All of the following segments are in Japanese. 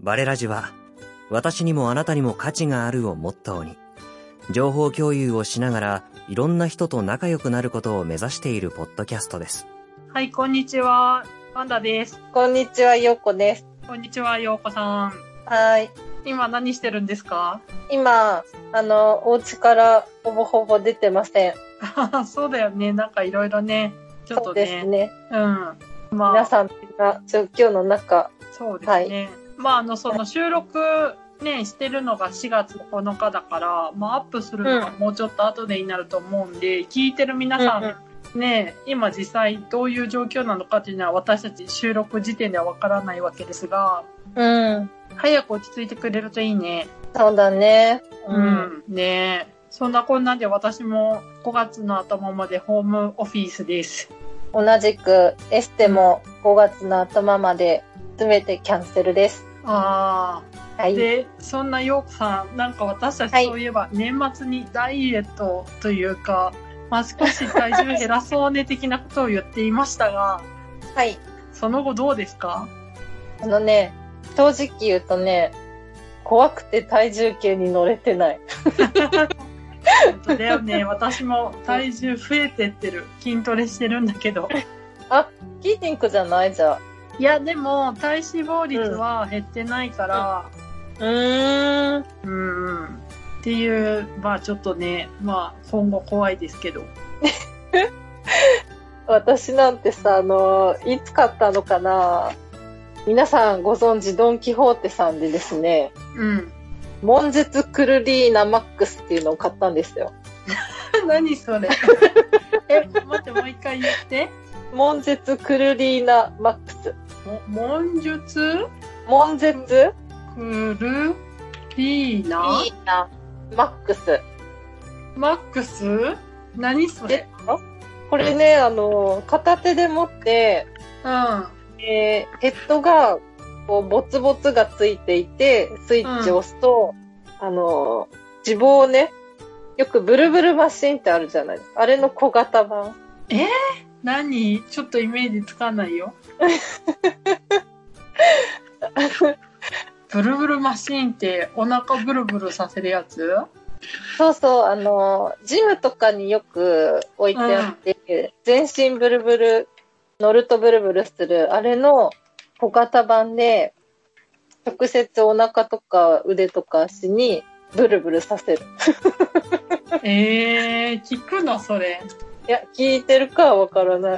バレラジは、私にもあなたにも価値があるをモットーに、情報共有をしながらいろんな人と仲良くなることを目指しているポッドキャストです。 はい、こんにちは。パンダです。 こんにちは、ようこです。 こんにちは、ようこさん。 はい。 今何してるんですか？ 今、お家からほぼほぼ出てません。 そうだよね。なんかいろいろね、ちょっとね。 そうですね。 うん。まあ、 皆さんな状況の中。 そうですね。はい、その収録ね、してるのが4月9日だから、アップするのがもうちょっと後でになると思うんで、聞いてる皆さん、ね、今実際どういう状況なのかっていうのは私たち収録時点ではわからないわけですが、早く落ち着いてくれるといいね。 そうだね。 ね。そんなこんなで私も5月の頭までホームオフィスです。 同じくエステも5月の頭まで全てキャンセルです。 はい。で、そんなようこさん、なんか私たちそういえば年末にダイエットというか、少し体重減らそうね的なことを言っていましたが、 はい。 その後どうですか？ 正直言うとね、怖くて体重計に乗れてない。 本当だよね。私も体重増えてってる。筋トレしてるんだけど。 筋肉じゃないじゃん。 いや、でも、体脂肪率は減ってないから、っていう、ちょっとね、今後怖いですけど。 私なんてさ、いつ買ったのかな？皆さんご存知ドンキホーテさんでですね、モンジェツクルリーナマックスっていうのを買ったんですよ。 何それ？待って、もう一回言って。 モンジェツクルリーナマックス。 モンジェツクルリーナマックス。 マックス？何それ？ これね、片手で持って、ヘッドが、ボツボツがついていて、スイッチを押すと、脂肪をね、よくブルブルマシンってあるじゃないですか。あれの小型版。 何？ちょっとイメージつかないよ。ブルブルマシンってお腹ブルブルさせるやつ？ そうそう、ジムとかによく置いてあって、全身ブルブル、乗るとブルブルする、あれの小型版で、直接お腹とか腕とか足にブルブルさせる。 聞くのそれ。 いや、聞いてるかはわからない。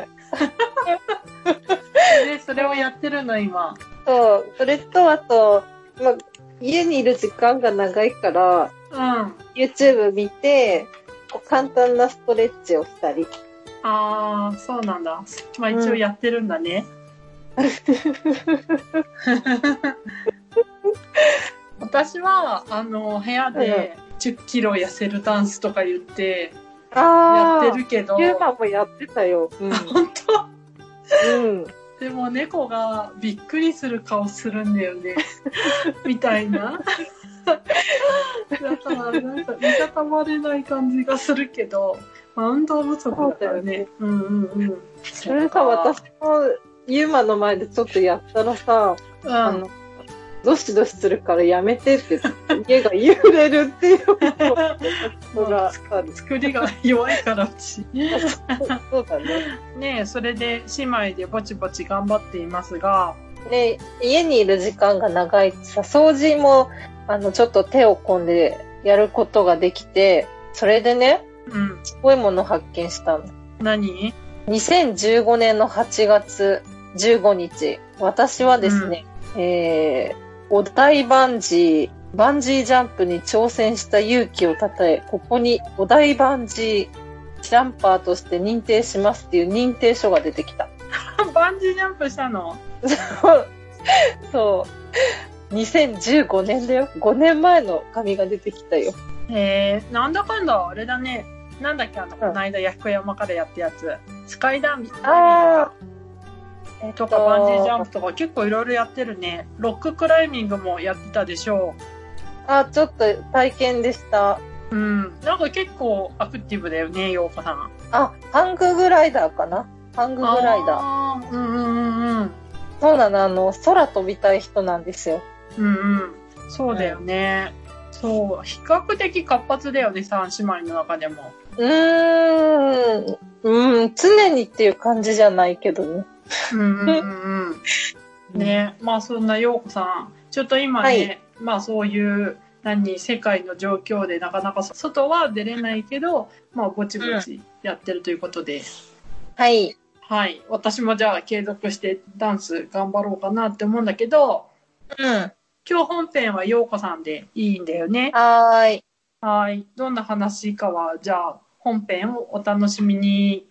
それをやってるの今。 そう、それとあと、家にいる時間が長いから、YouTube 見て、簡単なストレッチをしたり。 そうなんだ。一応やってるんだね。私は、部屋で10キロ痩せるダンスとか言って、やってるけど。 ユーマもやってたよ。 本当？でも猫がびっくりする顔するんだよね。みたいな。だからなんか、いたたまれない感じがするけど、運動不足だよね。 それさ、私もユーマの前でちょっとやったらさ、どしどしするからやめてって家が揺れるっていうのが作りが弱いからうち。 そうだね。 ね、それで姉妹でぼちぼち頑張っていますが、 ね、家にいる時間が長いってさ、掃除もちょっと手を込んでやることができて、それでね、すごいもの発見したの。 何 ？2015年の8月15日、私はですね、お台バンジージャンプに挑戦した勇気をたたえ、ここにお台バンジージャンパーとして認定しますっていう認定書が出てきた。 バンジージャンプしたの？ そう。2015年だよ。5年前の紙が出てきたよ。 なんだかんだあれだね。なんだっけこの間ヤフコ山からやったやつ。スカイダンビとかバンジージャンプとか結構いろいろやってるね。ロッククライミングもやってたでしょう。ちょっと体験でした。 なんか結構アクティブだよね、ようこさん。 ハンググライダーかな？ハンググライダー。そうなの、空飛びたい人なんですよ。 うんうん。そうだよね。そう。比較的活発だよね、三姉妹の中でも。 常にっていう感じじゃないけどね。 うんうんうんうん。ね、まあそんな陽子さん、ちょっと今ね、はい、まあそういう世界の状況でなかなか外は出れないけど、まあぼちぼちやってるということで。 はい。 はい。私もじゃあ継続してダンス頑張ろうかなって思うんだけど、今日本編は陽子さんでいいんだよね。 はい。 はい。どんな話かは、じゃあ本編をお楽しみに。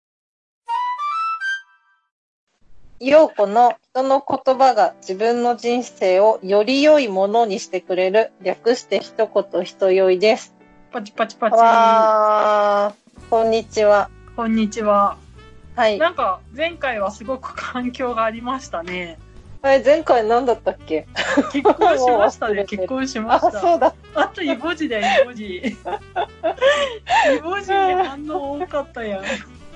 陽子の人の言葉が自分の人生をより良いものにしてくれる、略して一言一酔いです。 パチパチパチ。 こんにちは。 こんにちは。 はい。 なんか前回はすごく環境がありましたね。 前回何だったっけ？ 結婚しましたね。結婚しました。 あ、そうだ。 あとイボジだよ、イボジ。イボジに反応多かったやん。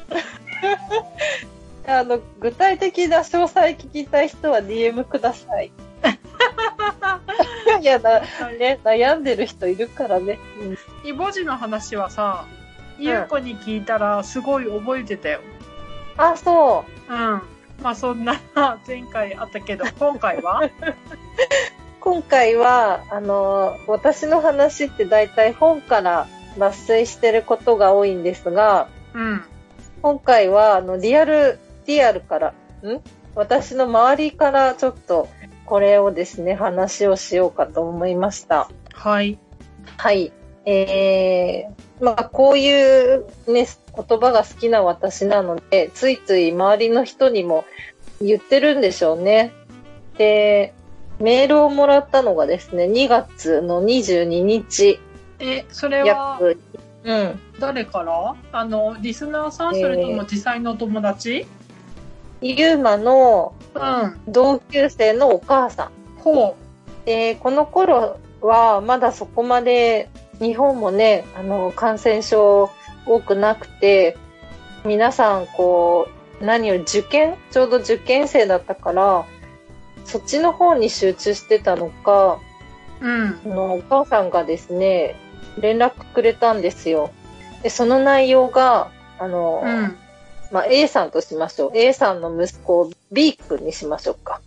具体的な詳細聞きたい人は DM ください。いやね、悩んでる人いるからね。 イボジの話はさ、ゆうこに聞いたらすごい覚えてたよ。 あ、そう。 うん。まあそんな前回あったけど、今回は今回は、私の話って大体本から抜粋してることが多いんですが、今回は、リアルから、私の周りからちょっと、これをですね、話をしようかと思いました。 はい。 はい。まあ、こういうね、言葉が好きな私なので、ついつい周りの人にも言ってるんでしょうね。で、メールをもらったのがですね、2月の22日。 それは、誰から？リスナーさん、それとも実際の友達？ ゆうまの同級生のお母さん。 ほう。で、この頃はまだそこまで日本もね、感染症多くなくて、皆さん何よりちょうど受験生だったから、そっちの方に集中してたのか、お母さんがですね、連絡くれたんですよ。で、その内容が、まあ、A さんとしましょう。A さんの息子を B 君にしましょうか。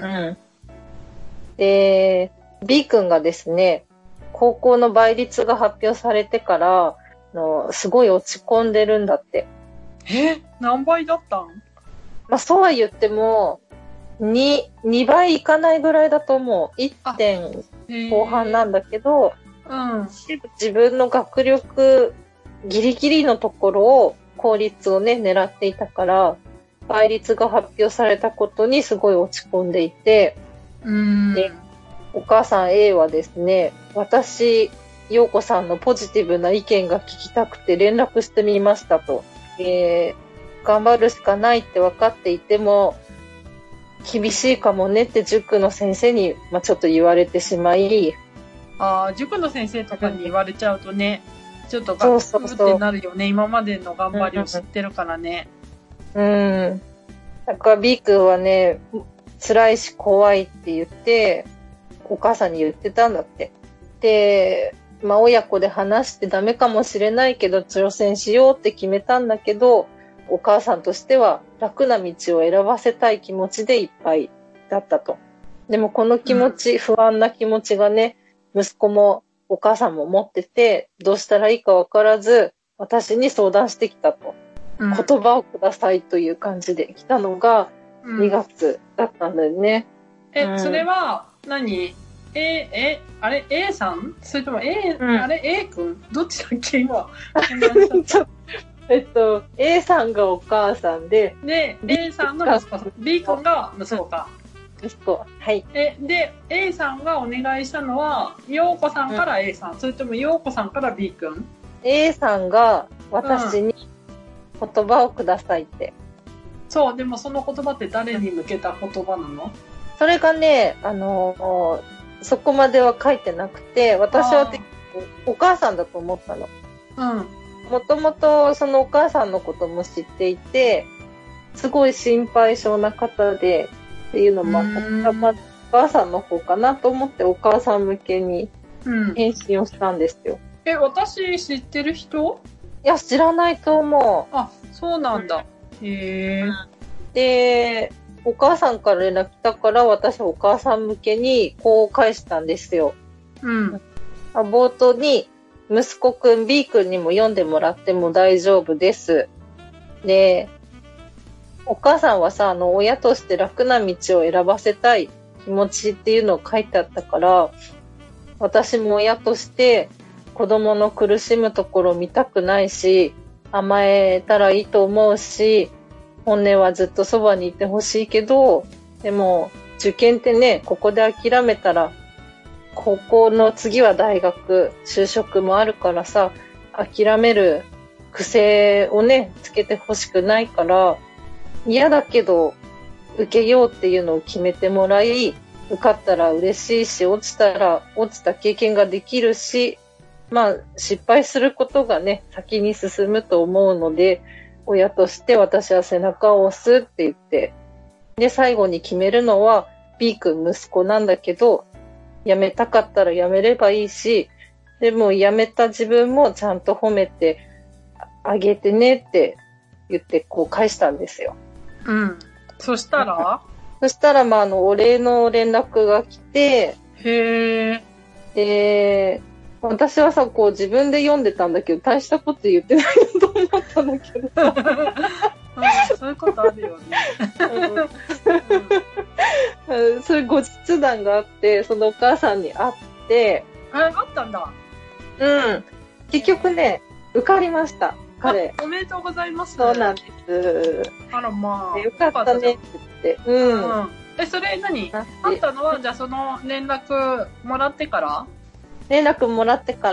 で、B 君がですね、高校の倍率が発表されてから、すごい落ち込んでるんだって。 何倍だったん？ まあ、そうは言っても、2倍いかないぐらいだと思う。1点後半なんだけど、自分の学力ギリギリのところを、公立をね、狙っていたから、倍率が発表されたことにすごい落ち込んでいて、で、お母さん A はですね、私、陽子さんのポジティブな意見が聞きたくて連絡してみましたと。頑張るしかないって分かっていても、厳しいかもねって塾の先生に、ちょっと言われてしまい。 塾の先生とかに言われちゃうとね、ちょっとガックってなるよね。今までの頑張りを知ってるからね。 だから B 君はね、辛いし怖いって言って、お母さんに言ってたんだって。で、親子で話してダメかもしれないけど、挑戦しようって決めたんだけど、お母さんとしては楽な道を選ばせたい気持ちでいっぱいだったと。でもこの気持ち、不安な気持ちがね、息子もお母さんも持ってて、どうしたらいいかわからず、私に相談してきたと。言葉をくださいという感じで来たのが2月だったんだよね。 それは何？あれ A さん？それとも A、あれ A 君？どっちだっけ今。 A さんがお母さんで、 A さんの息子さん。B 君が息子か。 息子。はい。 で、A さんがお願いしたのは、陽子さんから A さん、それとも陽子さんから B 君？ A さんが私に言葉をくださいって。 そう、でもその言葉って誰に向けた言葉なの？ それがね、そこまでは書いてなくて、私はお母さんだと思ったの。もともとそのお母さんのことも知っていて、すごい心配性な方でっていうのもあった。 母さんの方かなと思ってお母さん向けに返信をしたんですよ。 私知ってる人？ いや、知らないと思う。あ、そうなんだ。へえ。 で、お母さんから連絡来たから、私はお母さん向けにこう返したんですよ。冒頭に、息子くん B くんにも読んでもらっても大丈夫です。で、お母さんはさ、親として楽な道を選ばせたい気持ちっていうのを書いてあったから、私も親として子供の苦しむところを見たくないし、甘えたらいいと思うし、本音はずっとそばにいてほしいけど、でも受験ってね、ここで諦めたら、高校の次は大学、就職もあるからさ、諦める癖をね、つけてほしくないから、嫌だけど受けようっていうのを決めてもらい、受かったら嬉しいし、落ちたら落ちた経験ができるし、まあ失敗することがね、先に進むと思うので、親として私は背中を押すって言って、で、最後に決めるのは B 君息子なんだけど、辞めたかったら辞めればいいし、でも辞めた自分もちゃんと褒めてあげてねって言ってこう返したんですよ。 そしたら、 まあ、お礼の連絡が来て、で、私はさ、こう自分で読んでたんだけど、大したこと言ってないと思ったんだけど。 そういうことあるよね。 そういう後日談があって、そのお母さんに会って、 あったんだ。 結局ね、受かりました。彼。 おめでとうございます。 そうなんです。 あら、まあ。 よかったねって言って。 それ何？あったのは、じゃあその連絡もらってから？ 連絡もらってから。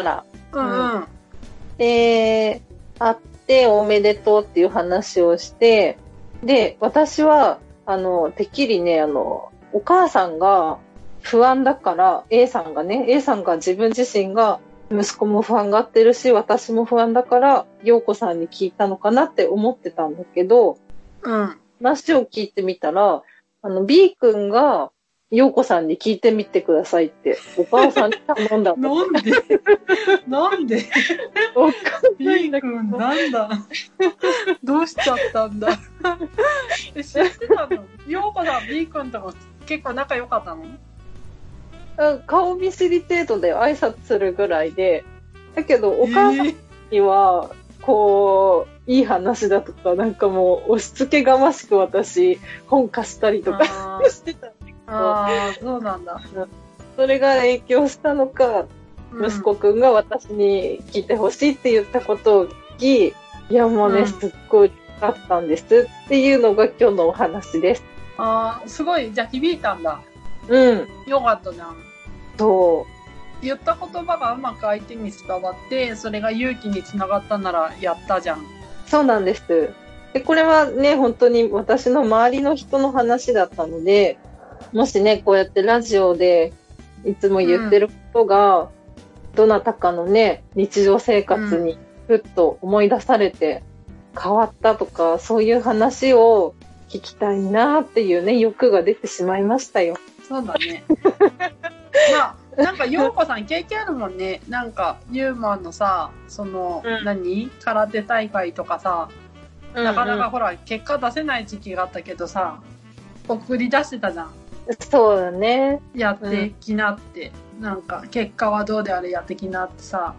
で、会っておめでとうっていう話をして、で、私は、てっきりね、お母さんが不安だから、A さんが自分自身が息子も不安がってるし、私も不安だから、陽子さんに聞いたのかなって思ってたんだけど、話を聞いてみたら、B 君が陽子さんに聞いてみてくださいって、お母さんに頼んだんだ。 なんでわかんないんだけど。 B 君なんだどうしちゃったんだ知ってたの？陽子さん、B 君とも結構仲良かったの？ 顔見知り程度で挨拶するぐらいで、だけどお母さんには、こう、いい話だとか、なんかもう押し付けがましく私、本貸したりとかしてたんだけど。 そうなんだ。 それが影響したのか、息子くんが私に聞いてほしいって言ったことを聞き、いやもうね、すっごい良かったんですっていうのが今日のお話です。 すごい、じゃあ響いたんだ。よかったじゃん。 そう。 言った言葉がうまく相手に伝わって、それが勇気につながったならやったじゃん。 そうなんです。で、これはね、本当に私の周りの人の話だったので、もしね、こうやってラジオでいつも言ってることが、どなたかのね、日常生活にふっと思い出されて変わったとか、そういう話を聞きたいなっていうね、欲が出てしまいましたよ。 そうだね。まあ、なんか、陽子さん経験あるもんね。なんか、ユーマンのさ、空手大会とかさ、なかなかほら、結果出せない時期があったけどさ、送り出してたじゃん。 そうだね。 やってきなって。なんか、結果はどうであれやってきなってさ。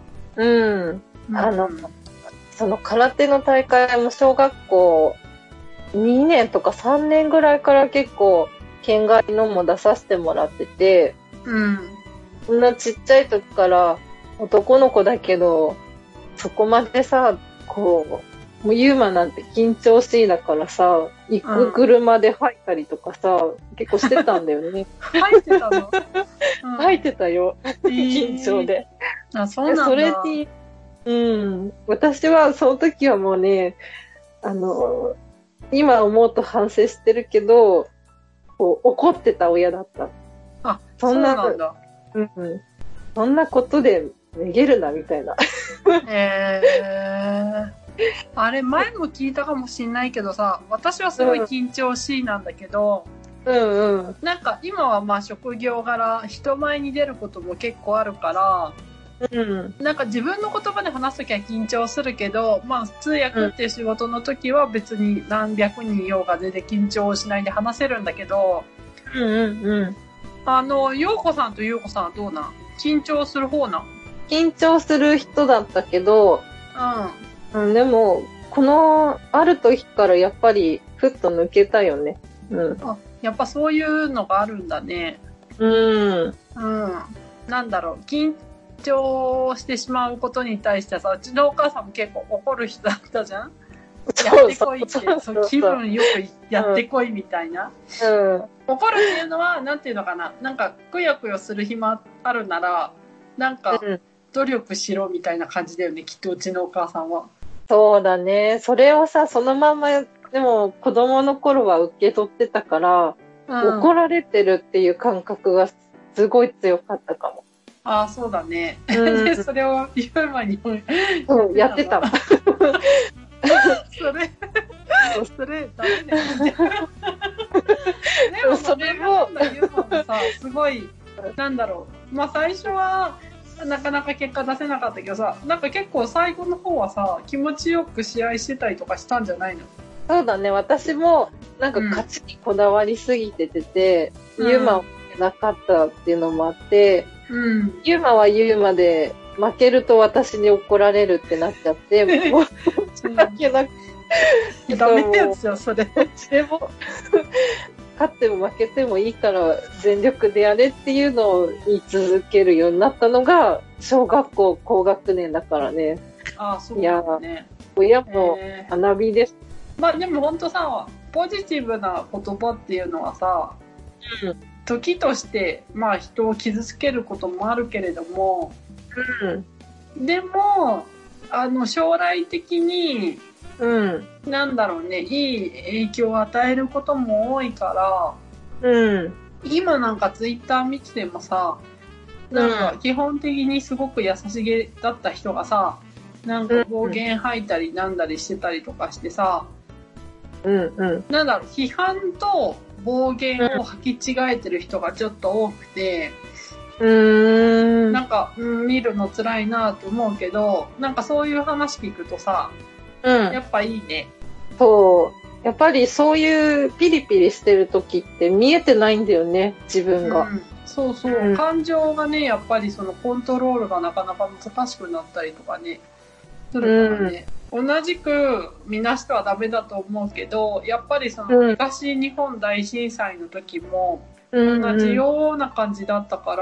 その空手の大会も小学校2年とか3年ぐらいから結構、県外のも出させてもらってて、そんなちっちゃい時から男の子だけど、そこまでさ、こう、もうユーマなんて緊張しいだからさ、行く車で吐いたりとかさ、結構してたんだよね。 吐いてたの？ 吐いてたよ。緊張で。 そうなんだ。 それに、私はその時はもうね、今思うと反省してるけど、こう怒ってた親だった。 そうなんだ。 そんなことでめげるなみたいな。 あれ前も聞いたかもしんないけどさ、私はすごい緊張しいなんだけど、 うんうん。 なんか今はまあ職業柄人前に出ることも結構あるから、 うん。 なんか自分の言葉で話すときは緊張するけど、まあ通訳っていう仕事の時は別に何百人いようが全然緊張しないで話せるんだけど、 うんうんうん。 陽子さんと優子さんはどうなん？緊張する方なん？ 緊張する人だったけど、 うん。 でも、ある時からやっぱり、ふっと抜けたよね。うん。 あ、やっぱそういうのがあるんだね。 うん。 うん。なんだろう、緊張してしまうことに対してさ、うちのお母さんも結構怒る人だったじゃん？やってこいって、そう気分よくやってこいみたいな。 うん。 怒るっていうのは、なんていうのかな、なんか、くよくよする暇あるなら、なんか、努力しろみたいな感じだよね、きっとうちのお母さんは。 そうだね。それをさ、そのまま、でも子供の頃は受け取ってたから、怒られてるっていう感覚がすごい強かったかも。 ああ、そうだね。で、それを言う前に、 そう、やってた。 それ、ダメだよね。でも、それも、言うのもさ、すごい、なんだろう。まあ、最初は、なかなか結果出せなかったけどさ、なんか結構最後の方はさ、気持ちよく試合してたりとかしたんじゃないの？ そうだね。私も、なんか勝ちにこだわりすぎてて、ユーマをなかったっていうのもあって、ユーマはユーマで、負けると私に怒られるってなっちゃって、もう、負けなくて。 ダメですよ、それ。 でも、勝っても負けてもいいから全力でやれっていうのを言い続けるようになったのが、小学校高学年だからね。 ああ、そうだね。 親も学びです。 まあでも本当さ、ポジティブな言葉っていうのはさ、時として、まあ人を傷つけることもあるけれども、でも、将来的に、なんだろうね、いい影響を与えることも多いから、今なんかツイッター見ててもさ、なんか基本的にすごく優しげだった人がさ、なんか暴言吐いたりなんだりしてたりとかしてさ、なんだろう、批判と暴言を履き違えてる人がちょっと多くて、なんか、見るの辛いなと思うけど、なんかそういう話聞くとさ、やっぱいいね。 そう。やっぱりそういうピリピリしてる時って見えてないんだよね、自分が。 そうそう、感情がね、やっぱりそのコントロールがなかなか難しくなったりとかね、するからね。同じく見なしてはダメだと思うけど、やっぱりその東日本大震災の時も同じような感じだったから、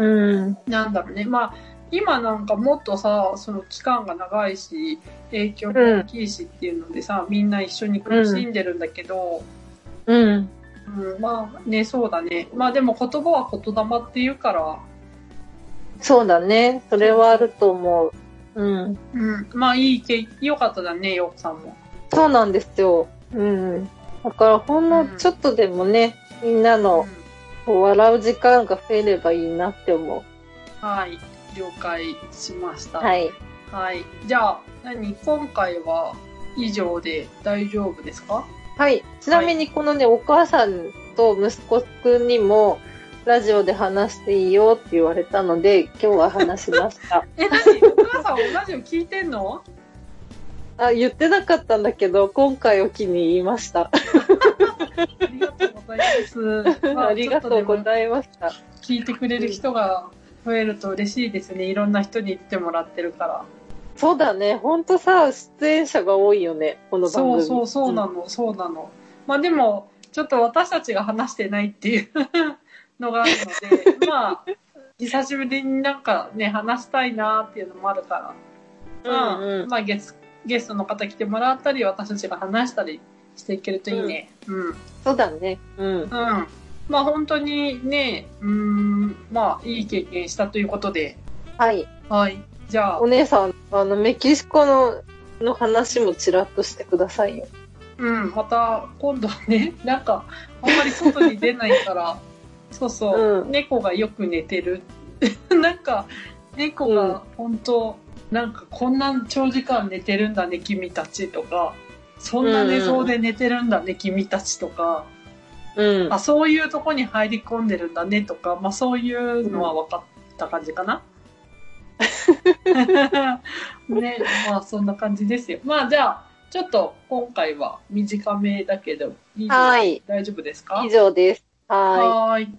なんだろうね。まあ、今なんかもっとさ、その期間が長いし、影響も大きいしっていうのでさ、みんな一緒に苦しんでるんだけど、まあね、そうだね。まあでも言葉は言霊って言うから。 そうだね。それはあると思う。 まあ良かっただね、ようこさんも。 そうなんですよ。だからほんのちょっとでもね、みんなの笑う時間が増えればいいなって思う。 はい。了解しました。 はい。 じゃあ、今回は以上で大丈夫ですか？ はい。ちなみにこのね、お母さんと息子くんにも、ラジオで話していいよって言われたので、今日は話しました。 何？お母さんもラジオ聞いてんの？ 言ってなかったんだけど、今回を機に言いました。 ありがとうございます。 ありがとうございました。 聞いてくれる人が増えると嬉しいですね。いろんな人に言ってもらってるから。 そうだね。ほんとさ、出演者が多いよね。この番組。 そうなの。まあでも、ちょっと私たちが話してないっていうのがあるので、まあ、久しぶりになんかね、話したいなっていうのもあるから、まあゲストの方来てもらったり、私たちが話したりしていけるといいね。 そうだね。 まあ本当にね、まあいい経験したということで。 はい。 じゃあ。 お姉さん、メキシコの話もちらっとしてくださいよ。 また今度ね、なんか、あんまり外に出ないから、猫がよく寝てる。なんか、猫が本当、なんかこんな長時間寝てるんだね、君たちとか、そんな寝相で寝てるんだね、君たちとか、 うん。 あ、そういうとこに入り込んでるんだねとか、まあそういうのは分かった感じかな。ね、まあそんな感じですよ。まあじゃあ、ちょっと今回は短めだけど、 はい。 大丈夫ですか？ 以上です。 はーい。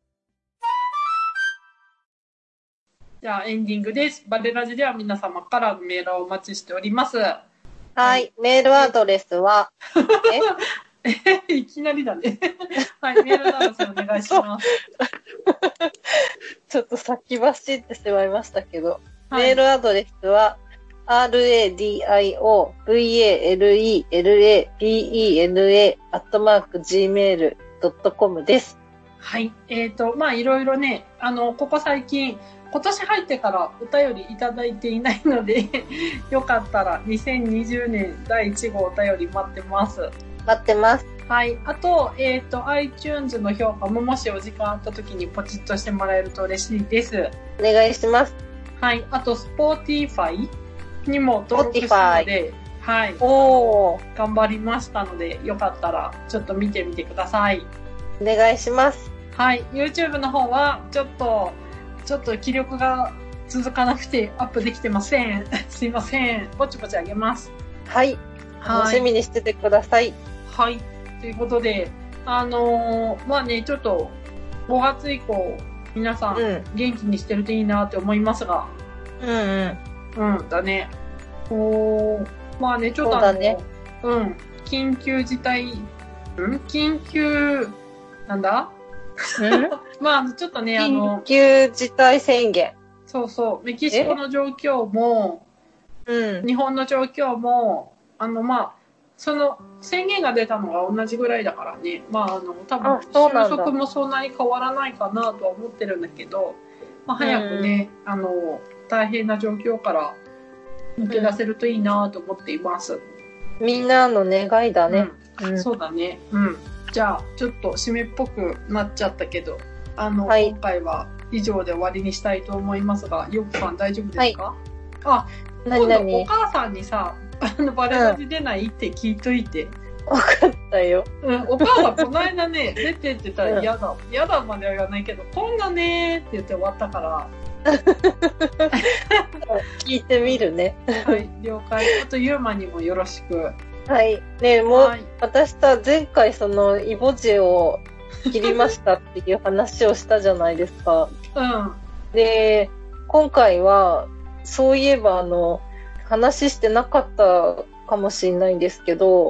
じゃあエンディングです。バレラジでは皆様からのメールをお待ちしております。 はい。メールアドレスは、 いきなりだね。はい、メールアドレスお願いします。 ちょっと先走ってしまいましたけど、 はい、 メールアドレスは、radio.valebena@gmail.com です。 はい。まあ、いろいろね、ここ最近、今年入ってからお便りいただいていないので、よかったら2020年第1号お便り待ってます。 待ってます。 はい。あと、iTunes の評価ももしお時間あった時にポチッとしてもらえると嬉しいです。 お願いします。 はい。あと、Spotify にも登録したので、はい。頑張りましたので、よかったらちょっと見てみてください。 お願いします。 はい。YouTube の方は、ちょっと気力が続かなくてアップできてません。すいません。ぼちぼちあげます。 はい。楽しみにしててください。 はい。ということで、まあね、ちょっと5月以降、皆さん元気にしてるといいなって思いますが。だね。まあね、ちょっと緊急事態、なんだまあ、ちょっとね、 緊急事態宣言。 そうそう、メキシコの状況も、日本の状況も、まあ、その宣言が出たのが同じぐらいだからね、まあ、多分、収束もそんなに変わらないかなとは思ってるんだけど、まあ、早くね、大変な状況から抜け出せるといいなと思っています。 みんなの願いだね。 そうだね。じゃあ、ちょっと締めっぽくなっちゃったけど、今回は以上で終わりにしたいと思いますが、よくさん大丈夫ですか？あ、今度お母さんにさ、バレラジ出ないって聞いといて。 わかったよ。 お母さんこの間ね、出てって言ったら嫌だまでは言わないけど、こんなねーって言って終わったから。 聞いてみるね。 はい、了解。あと、ゆうまにもよろしく。 はい。ねもう、私さ、前回イボ痔を切りましたっていう話をしたじゃないですか。で、今回は、そういえば話してなかったかもしれないんですけど、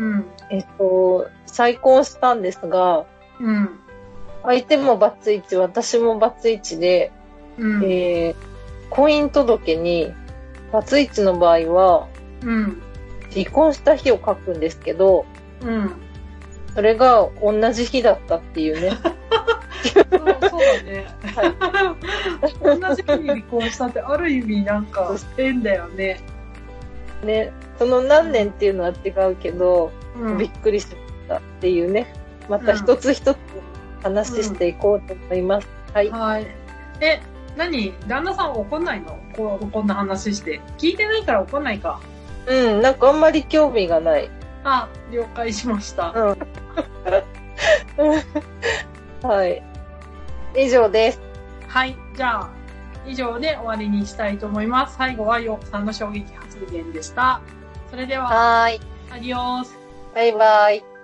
再婚したんですが、相手もバツイチ、私もバツイチで、婚姻届に、バツイチの場合は、離婚した日を書くんですけど、それが同じ日だったっていうね。 そうだね。同じ日に離婚したってある意味なんか変だよね。 ね、その何年っていうのは違うけど、びっくりしたっていうね。また一つ一つ話していこうと思います。はい。 旦那さん怒んないの？こんな話して。聞いてないから怒んないか。 なんかあんまり興味がない。 あ、了解しました。 はい。以上です。 はい。じゃあ、以上で終わりにしたいと思います。最後はようこさんの衝撃発言でした。それでは、アディオース。 バイバイ。